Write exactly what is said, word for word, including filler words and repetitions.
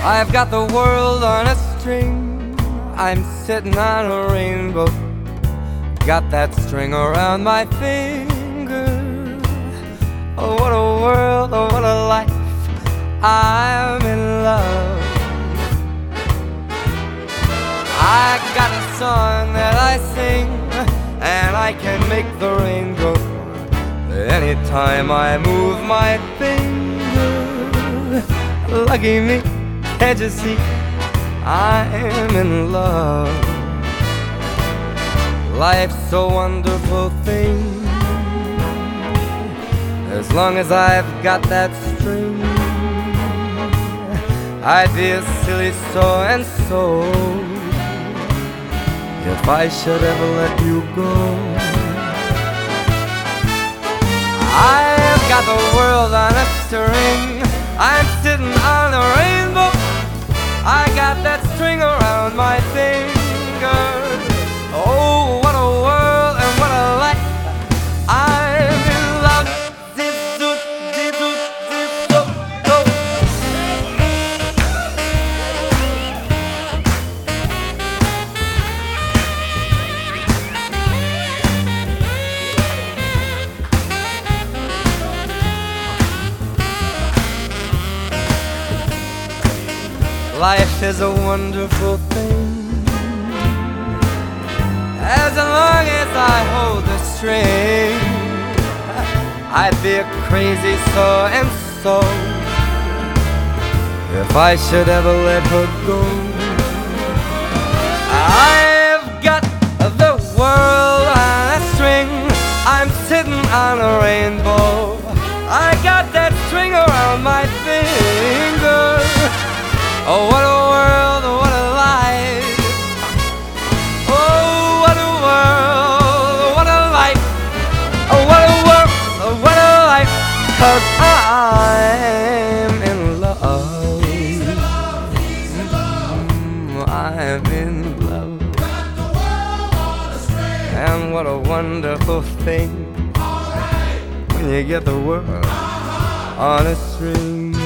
I've got the world on a string, I'm sitting on a rainbow. Got that string around my finger. Oh, what a world, oh, what a life, I'm in love. I got a song that I sing, and I can make the rain go anytime I move my finger. Lucky me, can't you see, I'm in love. Life's a wonderful thing, as long as I've got that string. I'd be a silly so-and-so if I should ever let you go. I've got the world on a string, I'm sitting on a rainbow. I got that string around my finger. Oh, what a world and what a life, I'm in love. Life is a wonderful thing, as long as I hold the string. I'd be a crazy so-and-so if I should ever let her go. I've got the world on a string, I'm sitting on a rainbow. I got that string around my finger. Oh, what a world, what a life. Oh, what a world, what a life. Oh, what a world, what a life. 'Cause I'm in love. Mm, I'm in love. And what a wonderful thing when you get the world on a string.